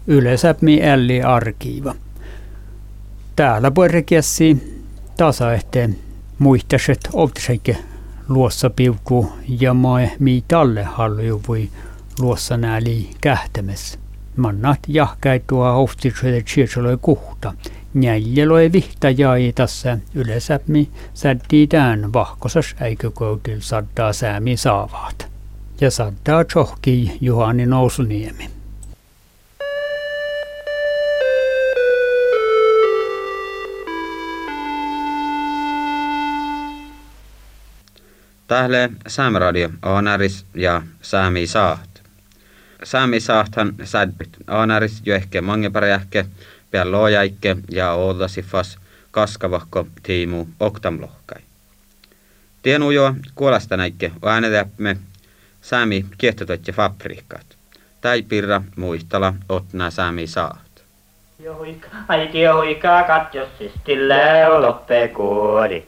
Ylesäpmi älli arkiiva. Täällä puolikiessi tasa ehteen muistaset optiseike luossa piukuu ja mae mi talle hallu voi luossa nääli kähtämässä. Mannat jahkäitua optiseet siirsoloi kuhta. Njäljeloi vihta jäi tässä ylesäpmi säddii tään vahkosas äikökoutil saddaa säämi saavaat. Ja saddaa tjohkii Juhani Nousuniemi. Tähle Saamiradio Aanäris ja Saami Saaht. Saami Saathan sädbyt Aanäris jo ehkä mangepäräjähke, pian loojaikke ja oodlasifas kaskavahko tiimu oktamlohkai. Tienujoa kuolasta näikke äänedämme Saami kiehtotot ja fabriikkaat. Tai pirra muistala otna Saami Saaht. Aiki hoikaa katjossisti läoloppe kuoli.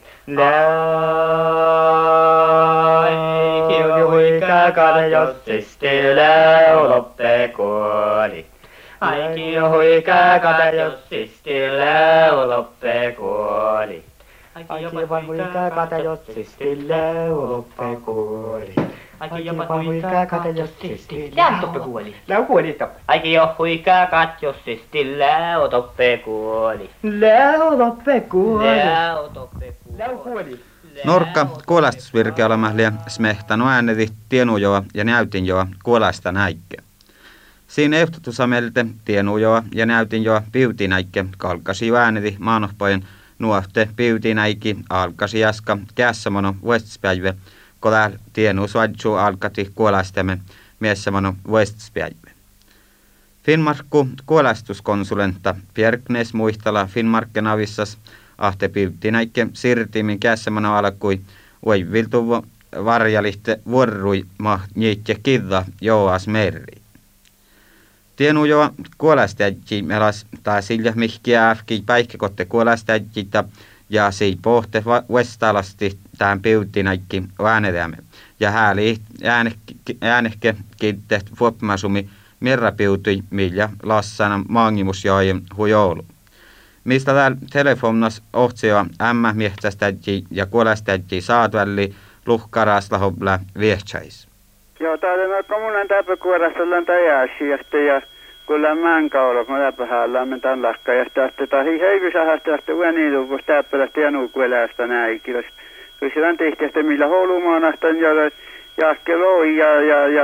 Aiki hoikaa katjossisti läoloppe kuoli. Aiki hoikaa katjossisti läoloppe kuoli. Aiki hoikaa katjossisti läoloppe kuoli. Aiki hoikaa katjossisti läoloppe kuoli. Aiki hoikaa katjossisti läoloppe kuoli. Läoloppe kuoli. Norkka kuolastusvirkeolemahlia smehtanu ääneti Tienujoa ja Näytinjoa kuolasta näikke. Siinä ehtotusamelte Tienujoa ja Näytinjoa piutinäikke kalkasi ääneti maanohpojen nuohte piutinäiki alkasi jaska kässämono Westspäivä, kun täällä Tienusvadju alkati kuolastamme miessämono Westspäivä. Finnmarkku kuolastuskonsulenta Bjerknes muistala Finnmarkkenavissas ahte piutinäikke sirtimin kässämono alkui voiviltuvo varjalihte vuorrui niitte kidda joas merri. Tienujoa kuolastajji melas tai sillä mihkiä äfki päikkäkotte kuolastajjita ja sii pohte vestalasti tämän piutinäikki äänedämme. Ja hääli äänehke kiitteet vuoppimasumi mirra piutui millä lassana maangimusjojen hujoulu. Mistä täällä telefonas ohtsioa ämmä miehtästäjji ja kuolastajji saatuälli luhkaraaslahobla viehtsäis. Joo, täällä on kommunan täpökuorastollaan tajääsiästä ja kyllä määnkaulok mä läpähällään me tämän lakka ja sitten tahi heivysähästä ja sitten ueniiluvus täppälästä ja nuukuelästä näikiläs. Kyllä siellä tehtiin millä houlumaanasta ja jahke loi ja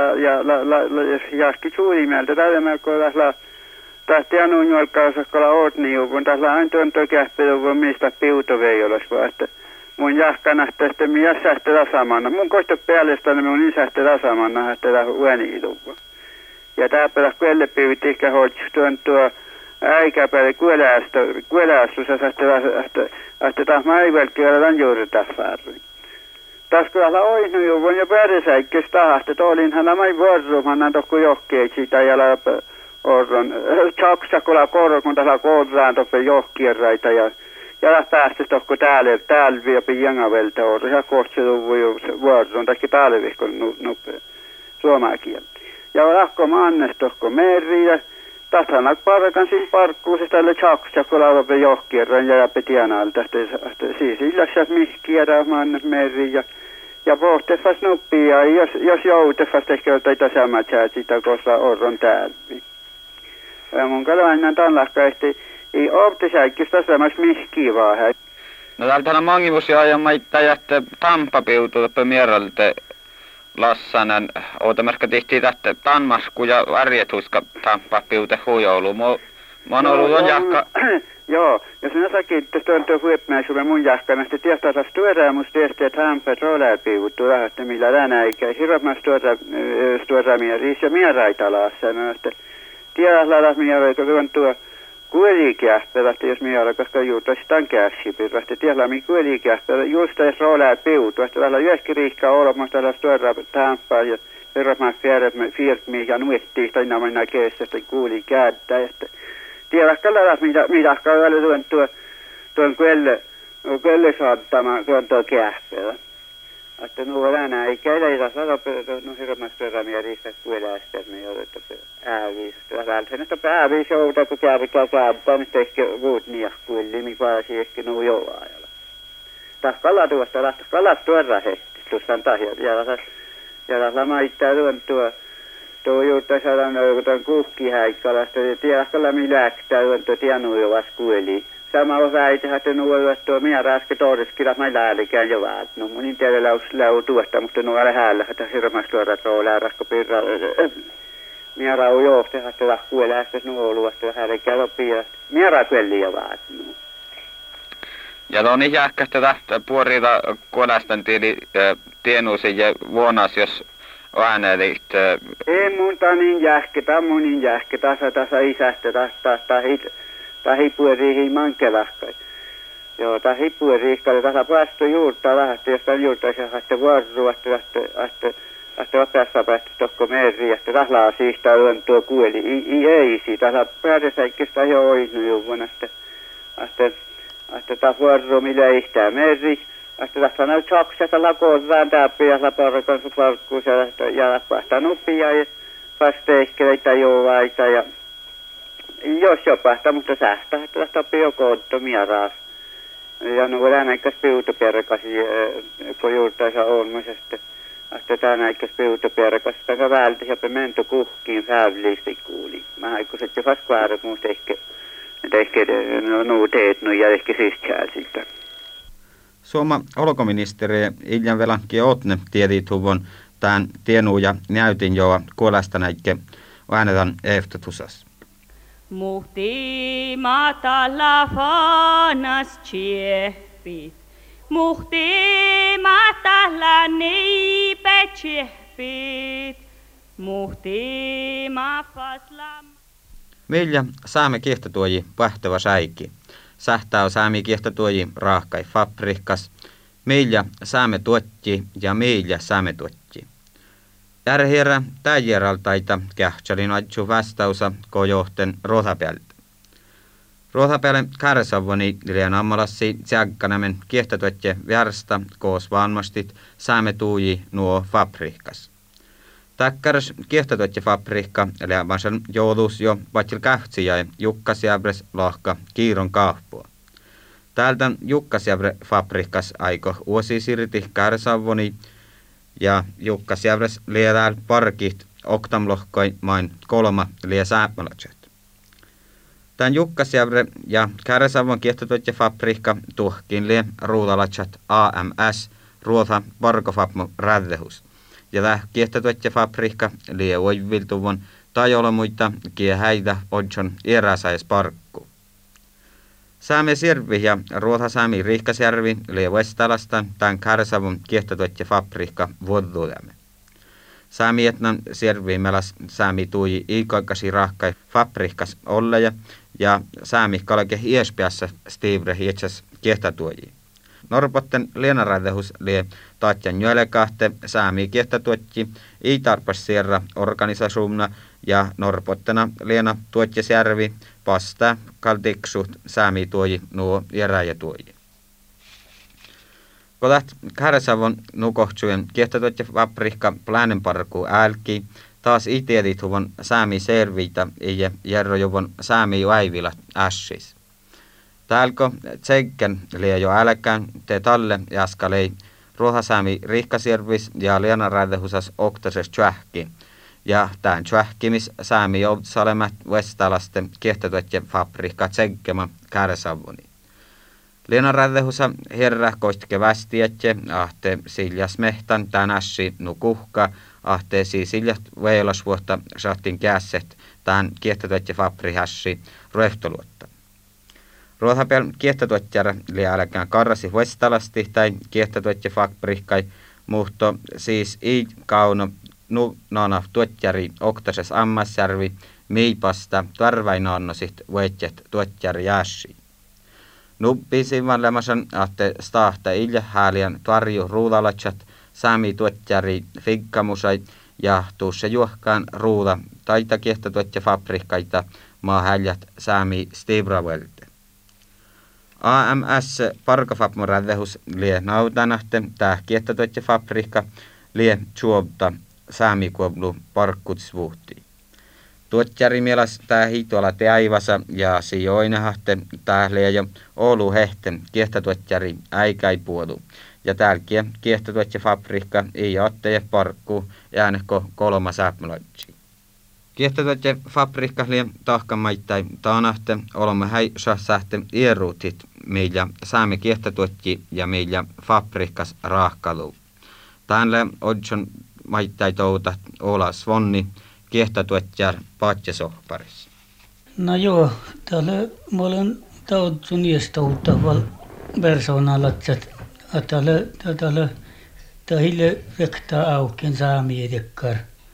jahke suurimeltä. Täällä mä kohdalla tästä ja nuunjuolkaansa kolla ootniuvun. Täällä aina tuon kähpeluvun mistä piutoveijolas vaan että mun jahkanasta että minä sähtä tasamanna. Mun koista päällestäni mun niin sähtä tasamanna että täällä ueniiluvun. Ja täällä kuelle piivitiikkä hoitsuun tuo äikäpäivä kuelästus että taas mä ei välkkiä tämän juuri taffarri. Taas kyllä oihnujuvun ja pärisäikkös tahasta, että olinhan nämä vuororumannan tokku johkeet siitä ja orron. Saksakolla korro, kun tässä korraan tokku johkierraita ja päästä tokku täällä viepi jengavelta orro. Ja kohtseluvun vuoroon, taikki talvihkon nupea suomakieltä. Ja lakko mannes tokku meri ja tasana parkan siinä parkkuusesta tälle Saksakolla viepi johkierran ja petianalta. Siis illasas mihkiä mannes meri ja pohtefas nuppia, jos joutefas ehkä jotain samaa sitä, koska orron täällä. Ja mun kalainen tanlahka ehti, ei optisäikkystä samassa mihkiä vaan. No täältä mangimusia ja maittaa jätte tampapiutu toppe mierralta lassanen. Ootamerkka tihti tästä tanmasku ja värjetuska tampapiute huijoulu. Mä oon ollut on jahka. Joo, jos minä sakin, että tuon tuo huipmäisuuden mun jahkana, sitten tietää taas tuodaan musta tietysti, että hämpät roolääpiivuttu lähdette, millä tänä eikä hirveästi tuodaan mierissä ja mieraitalaassa. No, että tiedät lähdät mieraita, kun tuo kuelikähpelä, jos mieraita, koska juurtaisi tämän käsipirrasta. Tiedät, mikä kuelikähpelä, just edes roolääpiivuttu, että täällä yöskiriikkaa olemassa, täällä tuodaan hämpää ja hirveästi firmiä ja nuettiin, tai nämä näkeessä, että kuelikädtä, että tiedätkö lähdät, mitä tuon kuelle saattama tuon tuo kähpelä. Että nuorana ei käydä no hirveästi ramierista kuulästä me joudutaan ääviistä. Välttämättä että pääviisi joudutaan kun käydään nyt ehkä vuutnia kuulli mikä se ehkä nuu jollaajalla. Tahkalla tuosta lähtee kalat tuoda hehti tuosta tahja ja sama itse tuo juurta saadaan joudutaan kuhkihäikkalasta ja tiedäkalla miläktää tuo tienuu jo vas kuuli. Sama on väite, että nuo tuo minä raske todeskilat mä läällikään jo vaat. No mun tiedä lau tuosta, mutta nuo ole häällä, että hirveästi tuoda tuolla rasko pirra. Minä rau johti, että lahkuu elästä nuo luosta ja häällikään lopiasta. Minä rakuelli jo vaat. Ja tuon ihäkkästä tästä puorita kuolästän tienuusin ja vuonas, jos äänelit. Ei mun niin jähkä, tasa isästä, tahi pueriihin mankelahkai. Joo, tahi pueriihkalle tasa päästö juurta lähtee, jos tämän juurta se haatte vuorrua, että vapeassa päästä tokko meri, että tahlaa siistä on tuo kuoli. Ei siitä, tasa päätösäikkestä jo oinu juvun, että taas vuorru millä ihtää meri. Että tässä on saksasta lakoon vääntäppi ja laparkan suparkkuus ja päästä nuppia ja vasteihkeleitä jouvaita ja jos jopa, mutta sähtää, että tästä on jo koottomia raas. Ja no tänäikkäs piutoperkasi, kun juurtaisa on, että tänäikkäs piutoperkasi, että vältä ja mento kuhkiin fävlisti kuuli. Mä haikun sitten vasta kuääret muusta ehkä no teet ja ehkä sistään sitä. Suoma ulkoministeri Iljan Velanki Otne tiedituvon tämän tienuu ja näytin joa kuolesta näikke äänetan eftetusas. Muhti matala fanas chiehpit, muhti matala niipe chiehpit, muhti mafaslam. Millä saamme kiehtatuoji pahtava säikki? Sähtää saami kiehtatuoji raahkai fabrikas. Millä saamme tuotti ja millä saamme tuotti. Järjärä täjäraltaita kähtsälin adju vastausa kojohten Ruotapäältä. Ruotapäälän kärsavoni liian ammalassi tjagganämen kiehtatuotti värsta koos vanmastit saamme tuuji nuo fabrikas. Takkars kiehtatuotti fabrikka lämmäsen joulus jo patjil kähtsijä Jukkasjäbres lahka kiiron kahpua. Täältä Jukkasjäbre fabrikas aiko uusi sirti kärsavoni ja Jukkasjäbres liedääl parkit oktamlohkoi main 3 lie sääpmälätset. Tän Jukkasjäbre ja Kärsavon kiehtatuotti fabrikka tuhkin lie ruudalatsat AMS Ruotha Parkofapmo räddehus. Ja tää kiehtatuotti fabrikka lie oiviltuvon tai olla muita kiehäitä odjon eräsäis parkku. Saamme Sirvi ja Ruotha-Saami Riikkasjärvi lie Vestalasta tämän Kärsavon kiehtatuotti fabrikka vuoduudemme. Saami Etnan Sirvi melas saami tuui iikoikasi rahkai fabrikkas olleja ja saami kalke iespeassa Stivre hietsas kiehtatuoji. Norpotten lienarädehus lie taatjan jölekahte saami kiehtatuotti ei tarpas sierra organisasuumna ja Norpottena liena tuotjasjärvi pastaa kaltiksut saami tuoji nuo eräjätuoji. Kodat Kärsavon nukohtsujen kiehtatuotti fabrikka Plänenparku älki taas itiedithuvon saami serviitä ja järrojuvon saami väivilat ässis. Täälko tsekken lie jo älkään te talle jaskalei Ruoha-Saami Riikkasjärvis ja lienarädehusas oktases tjähki. Ja tämän tjähkimis saami joutsalemat Vestalasten kiehtatuotti fabrikka tsekkema Kärsavoni. Lienarädehusa herra koistke västiätje ahte siljas mehtan tän ässi nukuhka ahte siljas veilasvuotta saatiin kässet tän kiehtatuotti fabrihässi ruehtoluotta. Ruotapäälän kiehtatuottiara liälläkään karrasi Vestalasti tai kiehtatuotti fabrikkai muhto siis ei kauno nana tuotjari oktases ammasjärvi miipasta tarvainaannosit voitjet tuotjari jääsi. Nuppisivan lämmösen ahte staahta ilja häälien tarju ruudalatsat saami tuotjari figkamusai ja tuussa juohkaan ruuda taita kiehtatuotti fabrikkaita maa häljät saami Stivravelte. AMS parkafapmuradehus lie nautanahte tää kiettatuotje fabrikka lie juobta saamikuoblu parkkutsvuhti. Tuotjari mielas tää hituala teaivasa ja sijoinahte tää lie jo Oulu hehte kiettatuotjari äikäi puodu. Ja täälkiä kiettatuotje fabrikka ei otteje parkku äänekko 3 säpmälotsi. Kiettatuotje fabrikka lie tahkamaittai taanahte olemme häisähte ieruutit meillä saame kiettatuotji ja meillä fabrikkas raahkalu. Täänle odjon maittai touta Ola Svonni kiettatuotjar paatjesohparis. No joo, täällä mä olen tauttu niistä uutta persoonalla, että täällä rektaa auken saamiedekkar.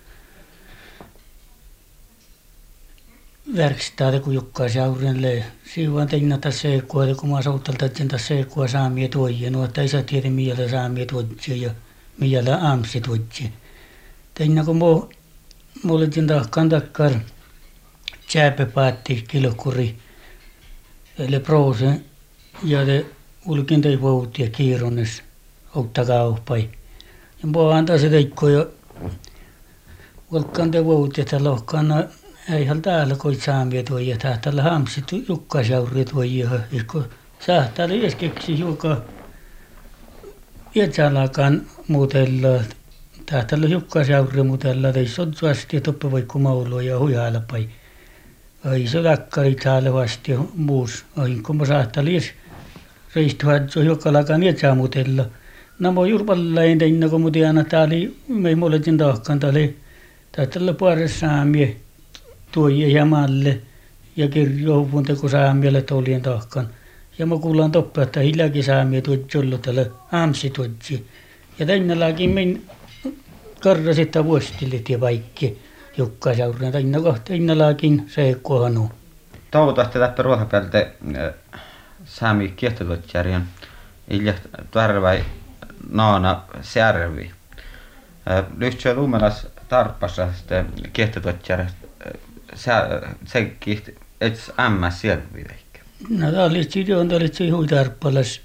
Verkstad kun jukkaisi aurille. Siivan tein tässä seekua, kun mä soutalta tässä seekua saamia tuojia. No, että ei saa tiedä millä saamia tuojia ja millä aamsi tuojia. Tein kun mä olin tahkaan takkar tjääpepaatti kilokuri. Eli proose ja te ulkin tei vouti ja kiironnes ottakauppai. Ja mä antaa se teikko jo ulkan te vouti, että lohkana eihän täällä koit saamia tuojia. Tähtäällä hamsit jukkaisauria tuojia. Kun sähtäällä edes keksi joka iätsalakaan muutella. Tähtäällä jukkaisauria muutella. Teissä on suasti ja toppe vaikka maulua ja huihailla pai. Ei se läkkarit täällä vasti ja muus. Ai kun mä sähtäällä edes reistuhat joka lakaan iätsää muutella. Nämä jurpalla ei tein kun muutiana täällä me moletin tahkaan tähtäällä puolessa saamia tuojia jämälle ja kirjouvun teko saamialle tolien tahkan. Ja mä kuulan toppaa, että hiljakin saamia tuodji ollut täällä aamsi tuodji. Ja tänneläkin min karrasita vuostilit ja vaikki jukkaisaurin. Tänneläkin se kohanu. Toivottavasti täppä ruohapäältä saami kiehtototjärjen ilja tarvai naana särvi. Lyhtsä lumelas tarppassa sitten kiehtototjärjestä. Se kiihti, ets ämmäs selviäikö? No tää oli se huitarppalas.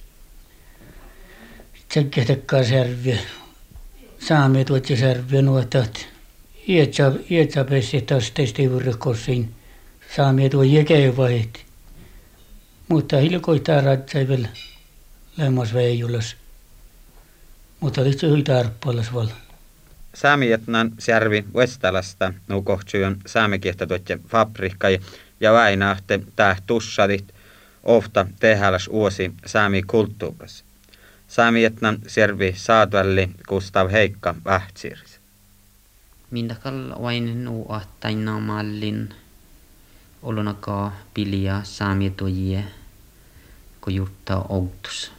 Se kehtekkaa särviä. Saamia tuotja särviä nuotat. Ietsä pessi taas teistä juurikosiin. Saamia tuo jekevahit. Mutta hilkoittaa ratsai vielä lämmas veijulas. Mutta oli se huitarppalas val. Saamietnan särvi Vestalasta nukohtsujon saamekiehtatuotje fabrikkai ja väinahte tää tussadit ofta tehäläs uusi saami kulttuuras. Saamietnan särvi saatvalli Gustav Heikka Vähtsiris. Minä vain nuuahtaina mallin olunakaa pilia saamietojie kun juttaa outus.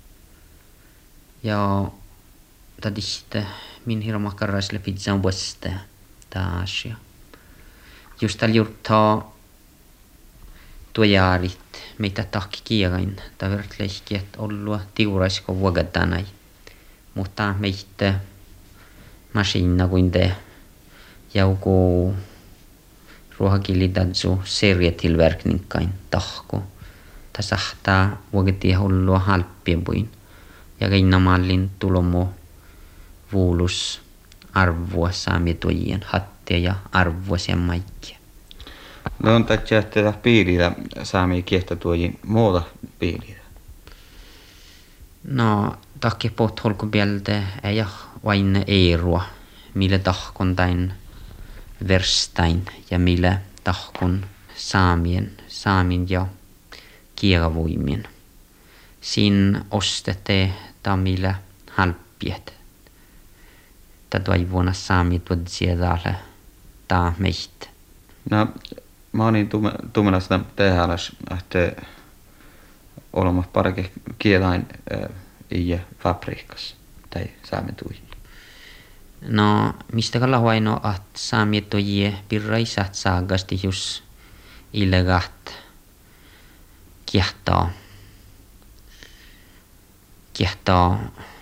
Ja tadiste min hirmakkarraisle pizzan vuosta taas. Just täällä juttaa tuojaarit meitä tahki kierain. Tämä vertleikki, että olla tiuraisko vuogattanai. Mutta meitä masiina kuin te joku ruohakilitatsu serietilverkninkain tahko. Ta sahtaa vuogatia hullua halppien puin. Ja rinnamallin tulomo vuulus arvoa saamietojien hattia ja arvoa sen maikkia. No on tätä piilillä saamia kiehtatuojien muuta piilillä? No tahki pohт holkupieltä ei vain eroa, millä tahkon tain verstain ja millä tahkon saamin ja kieravoimien. Siinä ostette ta millä halppiet. Toivona saami tuodsiedaalle taa meitä. No, mä olin tumenasta tehäläs, että olemme parake kielain i fabrikas tai saametui. No, mistä kalla huaino, että saametujie pirraisat saagasti just illegaat kiehtaa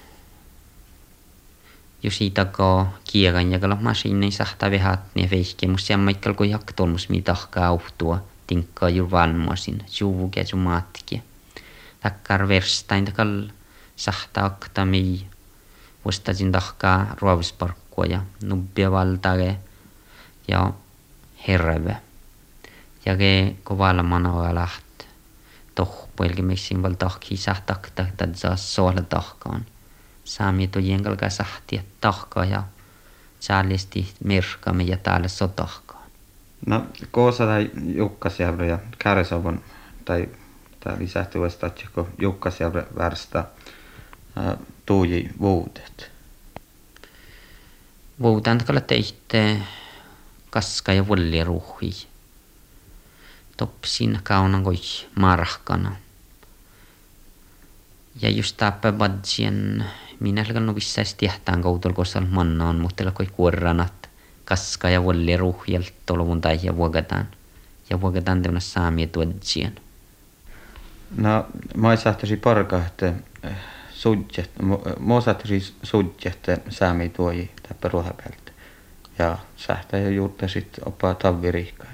jos itakoo kieran ja kalla masiinin sahtaa vehat ne veikki, mutta se on maikalla kun jaktolmus mitahkaa uhtua tinkkaa juuri valmoisin, juuvukia ja maatkia. takkar verstain takal sahta aktami vuostasin tahkaa ruovisparkkua ja nubbia valtage ja herve. Ja ke kovalla manoa läht tohpuelki messin val tahki sahtakta tad saa sohla tahkaan. Saami tojen kalka sahtia tahkaa ja saalisti merkaamme ja täällä sotahkaan. No koosa tai Jukkasjärvi ja Kärsavon tai lisähtyvästä kun Jukkasjärvi värstä tuuji vuudet. Vuudan takalla teitte kaska ja vulli ruuhi. Topsin kaunan koi marahkana. Ja just tappaa badsien minä alkan novissaisi tehtään koutol kosal mannaan, mutta koi kuorranat kaska ja vulli ruuhielta tolvun tai ja vuogataan teuna saamia tuodsien. No, mä saattosi parka, että mä saattosi sudjette saamia tuoji täppä ruohapeltä. Ja sähtää jo juutta sit opaa tavvirihkaa.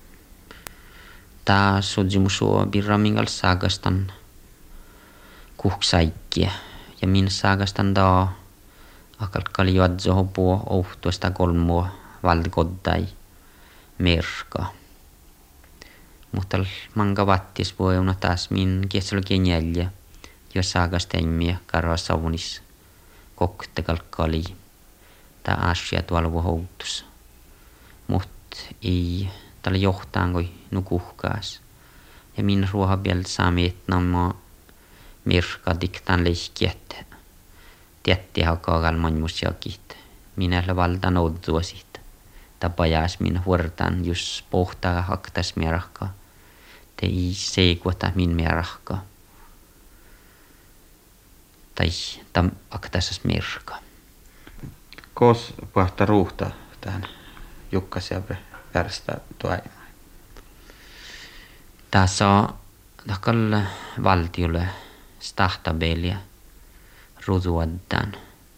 Tää sudjimusua birramingal saagastan kuhksaikkia. Ja min saagastan daa akalkali juodzo hopua ohtuista kolmua valtikoddai merka. Mutta manga vattis voiuna taas min kiesolokin jäljä, jos saagasteimia karva saunis koktekalkali. Tää asia tuolla houtus. Mut ei tällä johtaan koi nukuhkaas. Ja min ruohabiel saami etnamaa merka diktan leikkiet. Tietti hakaagal manmusjakit. Minä valtan odduosit. Tapajas min huortaan jos pohtaa haktas merkka. Te ei seikuota min merkka. Tai tam aktasas merkka. Kos pahta ruuhta tähän Jukkasjärvi värstä tuaimaan? Tässä on takalla valtiolle stahtabelia ruutuaddan.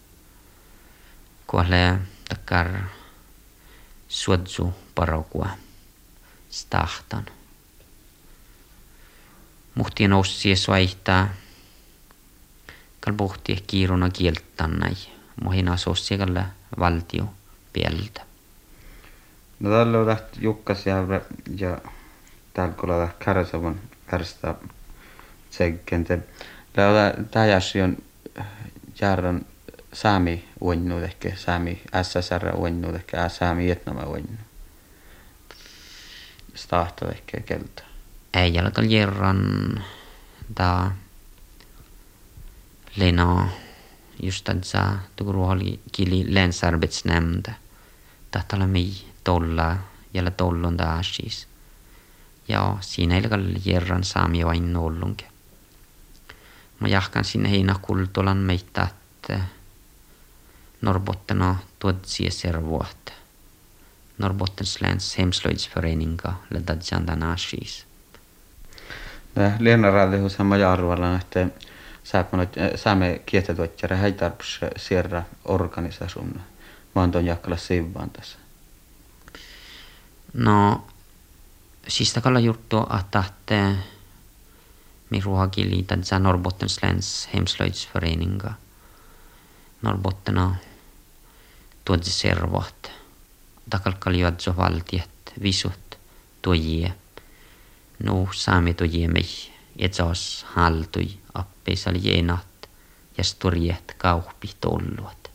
Kuolee takar suodzu parokua stahtan. Muhtien ossia suaihtaa kalpuhti kiiruna kieltannai. Mohina sosiaalla valtio pieltä. No tällä on lähti Jukkasjärvi ja täällä kun on Kärsavon värstä tsekkente. Täjäsi on järran saami uinnu ehkä, saami SSR uinnu ehkä, saami Vietnama uinnu. Stahta ehkä keltä. Ei jalka järran tää Lena just tässä tukuruhali kili länsarbetsnämnda. Tahtalla mei tolla jällä tollon taas. Ja siinä ei ole järran saamia vain nollunke. Mä jahkan sinne heinäkultolan meitä, että Norrbottena tuodsia servuat. Norrbottens läns hemslöjdsföreninga ledadjan danashis. Lienarallihus on maja arvalla, että saamme kietetuotjara heitarpus sierra organisasun. Mä oon ton jakkala siivaan tässä. No, siis takalla juttu, että min ruohakili tadza Norrbottens läns hemslöjdsföreninga. Norrbottena tuodsi servat. Takalkali juodso valtiet, visut, tuojie. No, saami tuojie mei. Et saas haltui appeisal jeenat ja sturjet kauhpi tolluat.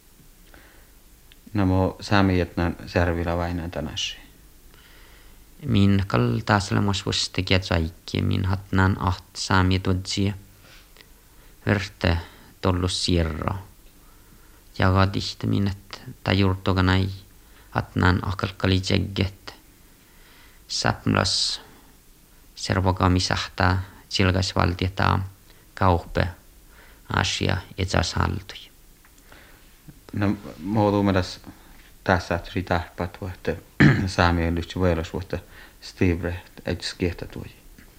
No, mo saami etnän servillä vainaan tänäsi. Min kaltaaselemas vuoste kietsaikki, min hatnaan saami tuodsia. Vörte tollus sierra. Jaga tihti minnet tajurtoganai hatnaan akalkali jegget. Säpmlas servokami sahtaa silgas valtieta kauppe asia etsas haltui. No, muotuu mielestäni tässä ritähpät vuotta saamien lyhtsä vuolos vuotta Steve et skiehtä tuoji.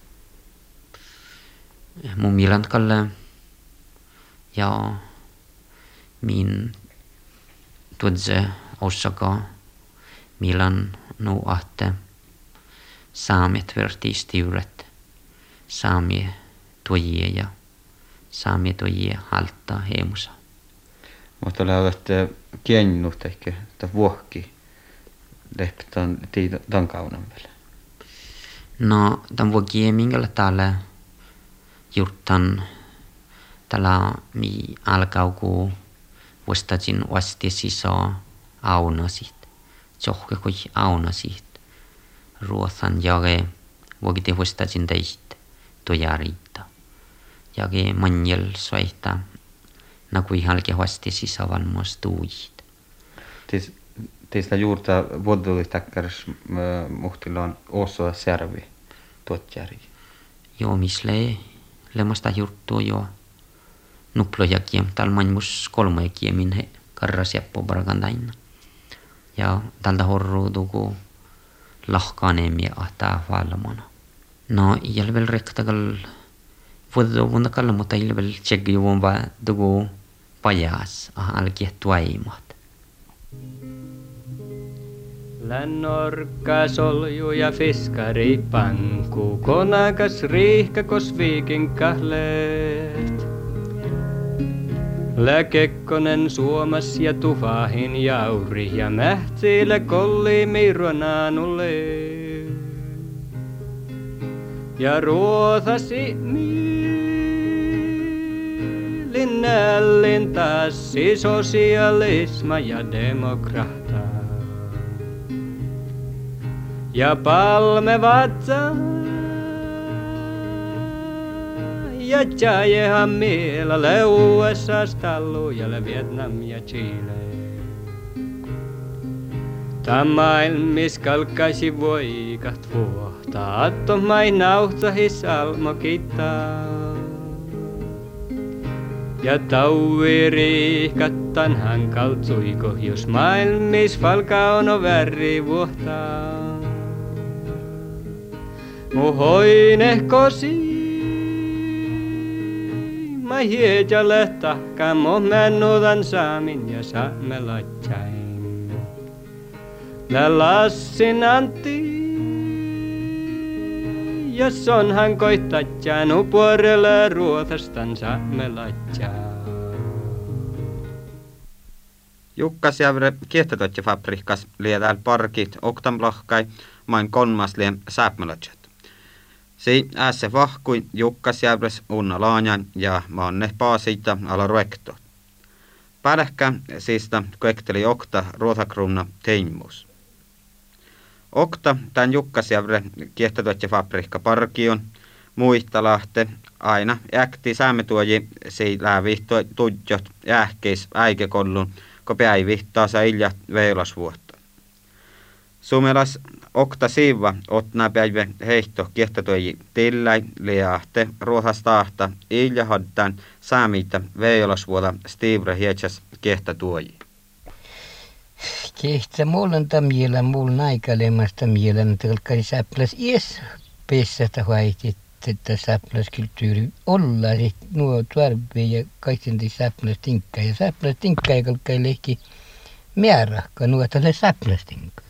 Mun milankalle ja min tuodze osaka milan nu ahte saamet verti stiuret saamie tuojie ja saamia tuojie haltaa heemusa. Mutta olette kiennut ehkä vuokki leptan tämän kaunan vielä. No, tämän vuokki minkällä täällä juttan tällä mi alkauku vuostajin vasti sisaa aunasit. Tjohke kui aunasit. Ruothan jage vuokite vuostajin teistä tojariita. Jage manjel soita nakui halke vasti sisaa valmoas tuujit. Teistä juurta vuoduli takkars muhtillaan osa servi tuotjari. Joo, misle lemasta juttu jo nuplojakiem talmanmus kolmojakiemin he karrasiappo parakantaina. Ja tältä horruutuku lahkaanemia ahtaa valmona. No, jälvel rektakal vuonna kalla, mutta jälvel tsekki juon vaan tuku pajas alkie tuaimat. Lännorkka solju ja fiskari panku, konakas riihkakos viikinkahleet. Läkekkonen suomas ja tufahin jauri ja mähtsiile kolli miruonaanulle. Ja ruothasi linnällin tassi sosialisma ja demokratia. Ja palme vatsa ja tjajehan mielalle USAs tallujalle Vietnam ja Chile. Tämä maailmis kalkkaisi voikat vuohta, atto mai nauhtahis almo kittaa. Ja tauiriihkattan hankaltsuiko, jos maailmis falka ono värri vuohtaa. Mu hoinehkosi, mä hiedjalle tahkaan, mo männudan saamin ja saamelatjain. Lä lassin Antti, jos onhan koittatjaan, upuorelle ruothastan saamelatjaan. Jukkasjärve kiehtototjafabrikas liedääl parkit oktamlohkai main kolmaslien sääpmelatjat. Si äässe vahkui Jukkasjärves unna laajan ja maanne paasita ala ruekto. Päälehkä siistä kuekteli okta ruotakrunna teimmus. Okta tämän Jukkasjärve kiehtototjafabrikka parkion muihtalahte aina äkti säämetuoji si läävihto tudjot ähkeis äikekollun ko päivihtaa sa ilja veilasvuotta. Sumelas okta siiva otnaa päivä heihto kiehtotoi tilläi liahte ruohastahta ilja haddan saamita veilasvuota Stivre hietsas kiehtatuoji. Kehtä muullan tamjela muul naikalemasta mielän telkkari säpläs ies pessästä vaihti että säpläs kulttuuri olla nuo tuarbe ja kaikki säpläs tinkka ja säpläs tinkka ja kalkkai lehki määrähkä nuotalle säpläs tinkka.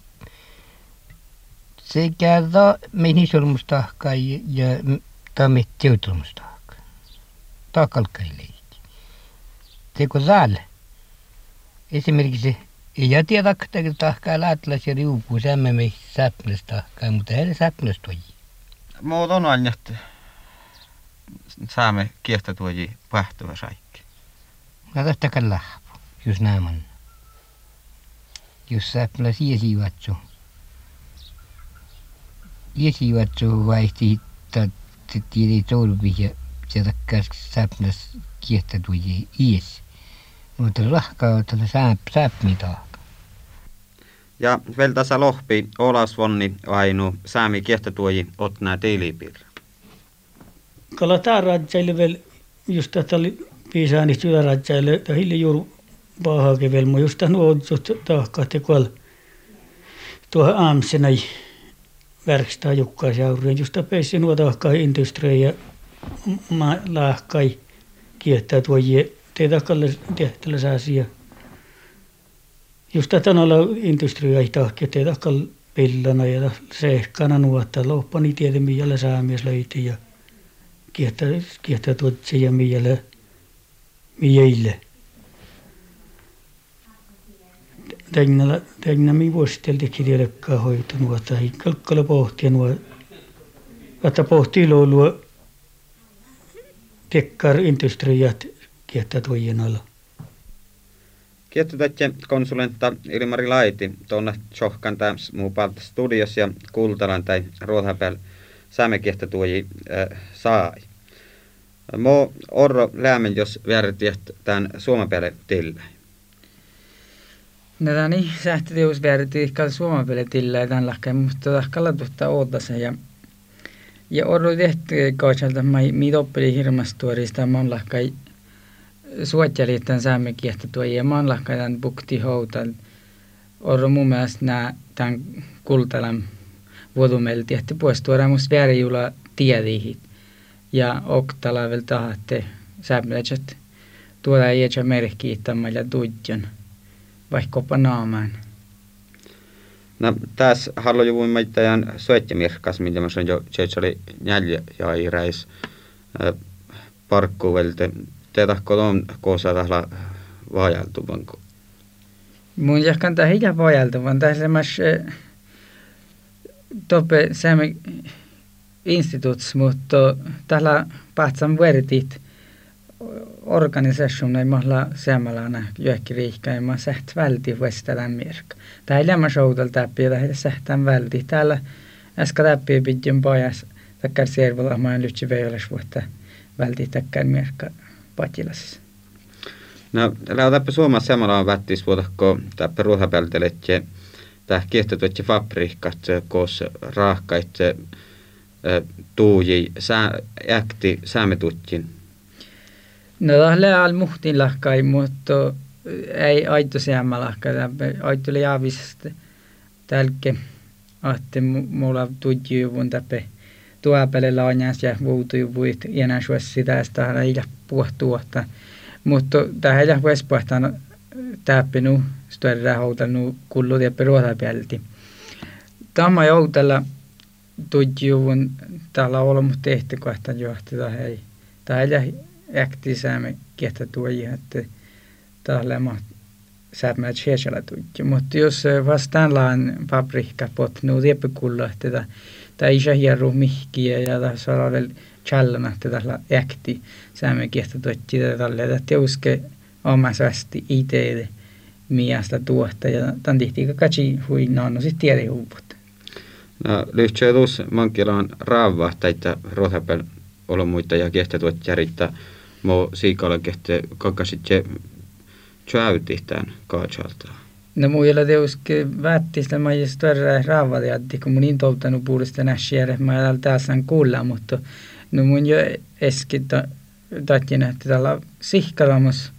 Se käydä meni solmustahka ja tamet teutulmustahka. Takalkai lehki. Teko zaalle. Esimerkiksi ei tiedä, että tahkaa laatlas ja riupuu sämmä mei säpläs tahkaa, mutta heille säpläs toi. Muut on aina, että saamme kiehtottuoji pähtyvä saikki. Mä tahtakaan lahpu, jos näämän. Jos säpläs iesivatsu. Iesivatsu vaihti, että tiedä tolvi ja se takkaa säpläs kiehtottuoji ies. Mutta rahkaa on tällä sääpmitahka. Ja veltasa lohpi olasvonni ainu saami kiehtottuoji otnaa tiilipiirrä. Kalataan radjaille vielä, just tätä oli piisaani sydänradjaille, että hilli juuri pahakin vielä, mutta just tähän nuotsut tahkaatte kuolla tuohon aamsena verkstaa jukkaisjaurujen, just peissi nuo tahkaa industria ja lahkai kiehtää tuojia. Teitä kalle tehtävä asia. Just tätä olla industria ei tahki, teitä kalle pillana ja sehkana nuotta. Loppani tietämiä ja saamies löyti ja kiehtä tuotse ja miele. Tänä mi vuositelti kirjalekkaa hoitanut, tai kalkkala pohtia nuo, että pohtii luolua tekkar industriat kiehtä tuojen alla. Kiehtotatje konsulentta Ilmari Laiti tuonne Tjohkan täms muu palta studios ja Kultalan tai Ruothapääl saamekiehtotuoji saai. Mo orro lämmen jos väärätiet tämän Suomen päälle tilläin. No niin, sähtötius väärätiet Suomen päälle tilläin tämän lahkeen, mutta kallatutta ootassa ja orro tehty kautsalta mi toppeli hirmastuorista man lahkai suotjali tämän saamekiehtotuoji ja man lahkai tämän bukti houtan. Orro mun mielestä tämän Kultalan vuodumelti, että pois tuodaan musta vääräjula tiedihit. Ja oktala vielä tahatte sämläjät tuoda jätsä merkkiä tämmöillä tudjan, vaikka naamaan. No tässä haluan maitajan syöttimirkas, mitä mä sanoin jo, että oli jäljä ja iräis parkkuvelte. Te tahko on koossa tahla vajaltuvanko? Mun jahkan tämä hiljaa vajaltuvan. Tässä semmois tope saamme instituuts, mutta tällä pahtsan vuoritit organisationen mahla semalana joekiriikka ja mä säht välti vuestälän mirka. Tää lämmä shoudal täppi ja tää sähtän välti. Täällä äsken täppi pidjön pojas takkar servolla mä en lyhtsi veijolas vuotta välti takkar mirka patilas. No, lähdetään Suomessa samalla vättis vuotakko täppä ruohapälteletje tää kiehtotuotje fabriikkat koos raahkait tuuji äkti saametutjin. No tällä al muhtin lahkai, mutta ei aito seamma lahkai. Aito oli aavisesta tälke, että mulla tutjuvun täpä tuopelle laanjas ja vuutujuvuit enää suos sitä sitä ei puhtuota. Mutta tähän ei voisi puhtaa täppinu, stuerra houtanu kullut ja peruotapäälti. Tämä joutella tutjuvun täällä olemus tehty kohta johtaa hei. Täällä äkti saamme kiehtä tuoja, että täällä saamme tjäsellä tutju. Mutta jos vastaanlaan fabriikka potnuu tiepikullu, että tämä isä hierru mihkiä ja tässä on vielä challana, että täällä äkti saamme kiehtä tutju tälle, että uske omassa västi ideille miasta tuosta ja tämän tihtiikä katsi hui naannu sitten tiedehuvut. No, lyhtsee tuossa mankilaan raavaa, että Ruothapääl olo muita ja kiehtätuot järjittää mo siikalla kehte kakasit ja tjäyti tämän kaatsaltaan. No muilla teuske vättistä mä just verran raavaliatti, kun mun intouttanut puolesta näsiä, mä täällä taas kuulla, mutta no mun jo eski tatjina, että täällä sihkalamus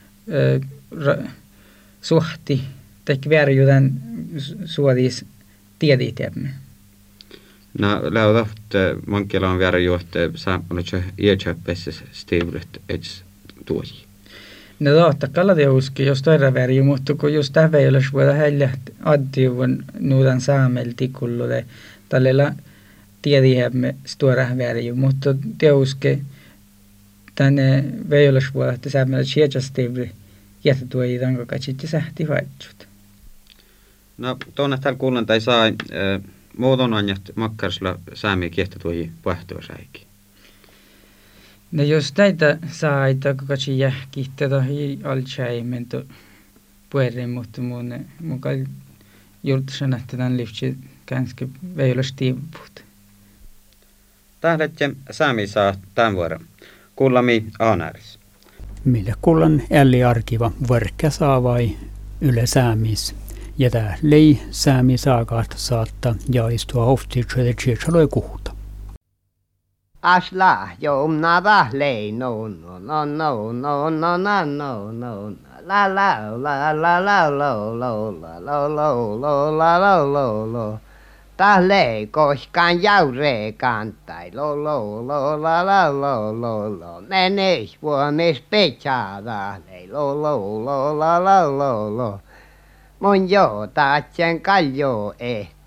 suhti, teki vääräjuuden suodis tiediteemme. No, lähdetään, että mankilla on väärä juohte, saamassa iätsäpässä stiivulet ets tuoji. No totta, kallateuski, jos toira väärä, mutta kun just tämä ei ole voida heille addiuvun nuudan saamelti kullulle, tällä tiediteemme stuora väärä, mutta teuski tänne ei ole voida, että saamassa iätsästiivuli jättätuoji, tanko katsotti sähti vaitsut. No, tuonne täällä kuullaan tai sai muodon anjat makkarsilla saamia kiehtotuoji vaihtoasäikin. No jos näitä saita, kun katsi jähki, tätä ei altsai menty puhereen, mutta mun kai jultaisen, että tämän lyhtsi kanske veilostiivut. Tähdetje saami saa tämän vuoron. Kullami Aanäris. Millä kullan älliarkiva värkkä saavai yle säämis. Ja tää lei säämi saakaat saattaa jaistua hoftiitsöitä tsietsaloi kuhuta. Asla jomna vahlei no no no no no no no no no la la la la la lo lo la lo lo lo la lo lo lo ta lei koskaan jaure kantai lo lo lo la la lo lo lo nenes vuones pechada lei lo lo lo la la lo lo mun jo taatsen kaljo ehti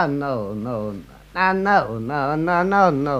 no no no no no no no no